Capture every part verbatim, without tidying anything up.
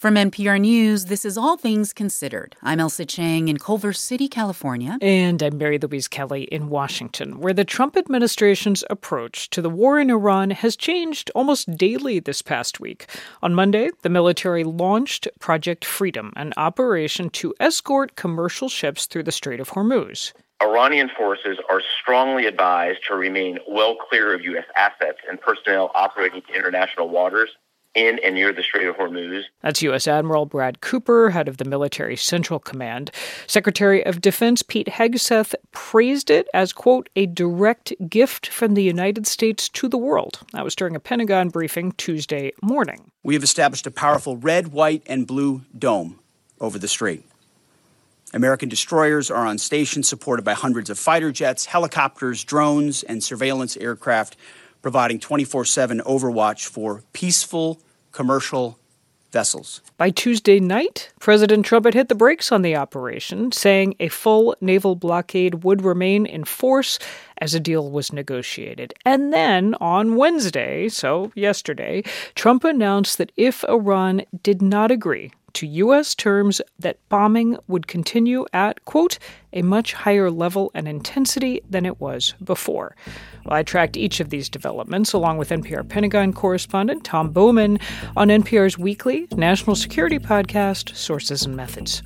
From N P R News, this is All Things Considered. I'm Elsa Chang in Culver City, California. And I'm Mary Louise Kelly in Washington, where the Trump administration's approach to the war in Iran has changed almost daily this past week. On Monday, the military launched Project Freedom, an operation to escort commercial ships through the Strait of Hormuz. Iranian forces are strongly advised to remain well clear of U S assets and personnel operating in international waters in and near the Strait of Hormuz. That's U S Admiral Brad Cooper, head of the Military Central Command. Secretary of Defense Pete Hegseth praised it as, quote, a direct gift from the United States to the world. That was during a Pentagon briefing Tuesday morning. We have established a powerful red, white, and blue dome over the strait. American destroyers are on station, supported by hundreds of fighter jets, helicopters, drones, and surveillance aircraft, providing twenty-four seven overwatch for peaceful commercial vessels. By Tuesday night, President Trump had hit the brakes on the operation, saying a full naval blockade would remain in force as a deal was negotiated. And then on Wednesday, so yesterday, Trump announced that if Iran did not agree to U S terms, that bombing would continue at, quote, a much higher level and intensity than it was before. Well, I tracked each of these developments along with N P R Pentagon correspondent Tom Bowman on N P R's weekly national security podcast, Sources and Methods.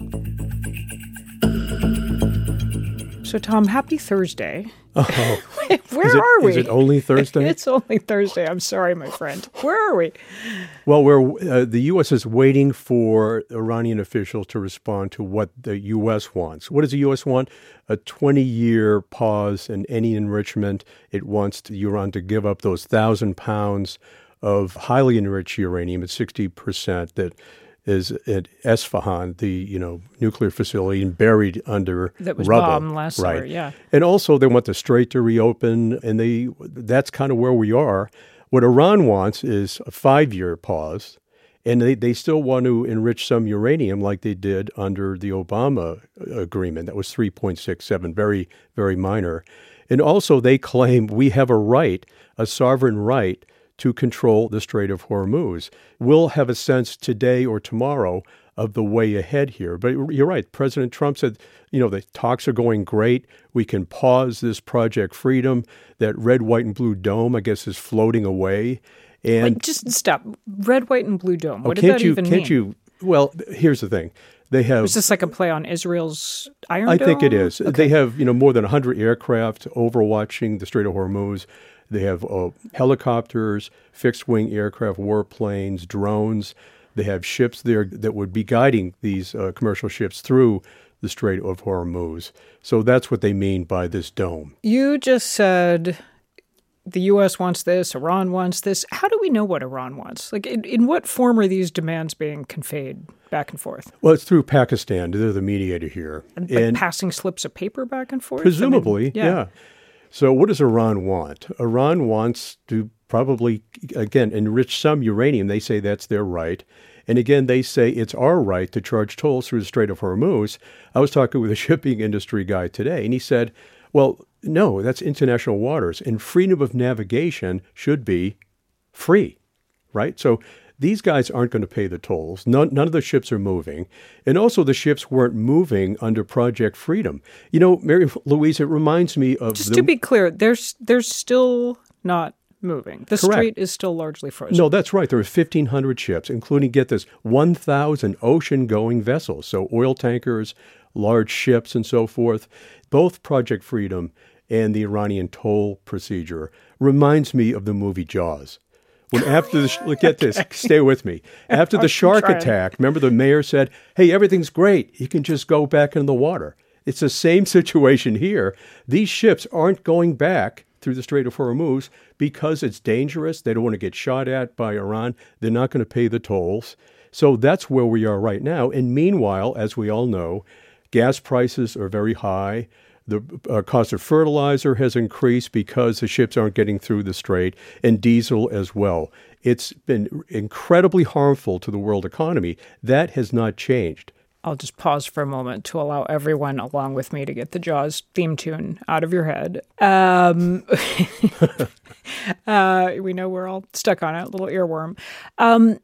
So, Tom, happy Thursday. Oh. Where is it, are we? Is it only Thursday? It's only Thursday. I'm sorry, my friend. Where are we? Well, we're, uh, the U S is waiting for Iranian officials to respond to what the U S wants. What does the U S want? A twenty-year pause in any enrichment. It wants to, Iran to give up those one thousand pounds of highly enriched uranium at sixty percent that is at Esfahan, the you know nuclear facility, and buried under that was rubble. bombed last right. summer. Yeah, and also they want the strait to reopen, and they that's kind of where we are. What Iran wants is a five-year pause, and they, they still want to enrich some uranium like they did under the Obama agreement. That was three point six seven, very very minor, and also they claim we have a right, a sovereign right, to control the Strait of Hormuz. We'll have a sense today or tomorrow of the way ahead here. But you're right. President Trump said, you know, the talks are going great. We can pause this Project Freedom. That red, white, and blue dome, I guess, is floating away. And Wait, just stop. Red, white, and blue dome. What oh, did can't that you, even can't mean? you? Well, here's the thing. They have. Is this like a play on Israel's Iron I Dome? think it is. Okay. They have, you know, more than one hundred aircraft overwatching the Strait of Hormuz. They have uh, helicopters, fixed-wing aircraft, warplanes, drones. They have ships there that would be guiding these uh, commercial ships through the Strait of Hormuz. So that's what they mean by this dome. You just said the U S wants this, Iran wants this. How do we know what Iran wants? Like, in, in what form are these demands being conveyed back and forth? Well, it's through Pakistan. They're the mediator here. And, like, and passing slips of paper back and forth? presumably, I mean, yeah. yeah. So what does Iran want? Iran wants to probably, again, enrich some uranium. They say that's their right. And again, they say it's our right to charge tolls through the Strait of Hormuz. I was talking with a shipping industry guy today, and he said, well, no, that's international waters, and freedom of navigation should be free, right? So these guys aren't going to pay the tolls. None, none of the ships are moving. And also the ships weren't moving under Project Freedom. You know, Mary Louise, it reminds me of... Just the, to be clear, there's there's still not moving. The Correct. strait is still largely frozen. No, that's right. There are fifteen hundred ships, including, get this, one thousand ocean-going vessels. So oil tankers, large ships, and so forth. Both Project Freedom and the Iranian toll procedure reminds me of the movie Jaws. When after the, look at this, stay with me. After the shark trying. attack, remember the mayor said, hey, everything's great. You can just go back in the water. It's the same situation here. These ships aren't going back through the Strait of Hormuz because it's dangerous. They don't want to get shot at by Iran. They're not going to pay the tolls. So that's where we are right now. And meanwhile, as we all know, gas prices are very high. The uh, cost of fertilizer has increased because the ships aren't getting through the strait, and diesel as well. It's been incredibly harmful to the world economy. That has not changed. I'll just pause for a moment to allow everyone along with me to get the Jaws theme tune out of your head. Um, uh, we know we're all stuck on it, little earworm. Um,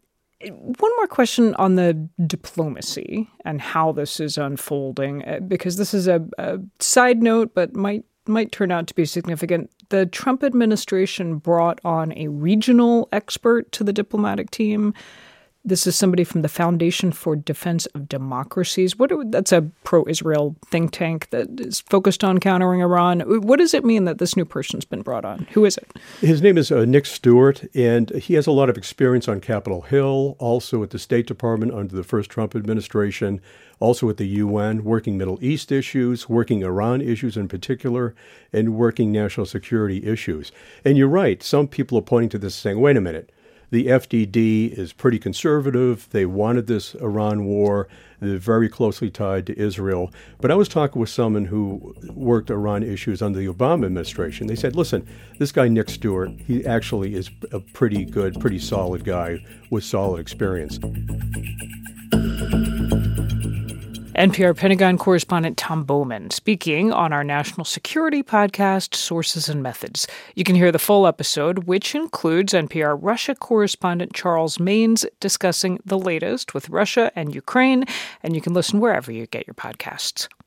One more question on the diplomacy and how this is unfolding, because this is a, a side note, but might might turn out to be significant. The Trump administration brought on a regional expert to the diplomatic team. This is somebody from the Foundation for Defense of Democracies. What are, that's a pro-Israel think tank that is focused on countering Iran. What does it mean that this new person's been brought on? Who is it? His name is uh, Nick Stewart, and he has a lot of experience on Capitol Hill, also at the State Department under the first Trump administration, also at the U N, working Middle East issues, working Iran issues in particular, and working national security issues. And you're right, some people are pointing to this saying, wait a minute, the F D D is pretty conservative. They wanted this Iran war. They're very closely tied to Israel. But I was talking with someone who worked Iran issues under the Obama administration. They said, listen, this guy, Nick Stewart, he actually is a pretty good, pretty solid guy with solid experience. N P R Pentagon correspondent Tom Bowman speaking on our national security podcast, Sources and Methods. You can hear the full episode, which includes N P R Russia correspondent Charles Maynes discussing the latest with Russia and Ukraine, and you can listen wherever you get your podcasts.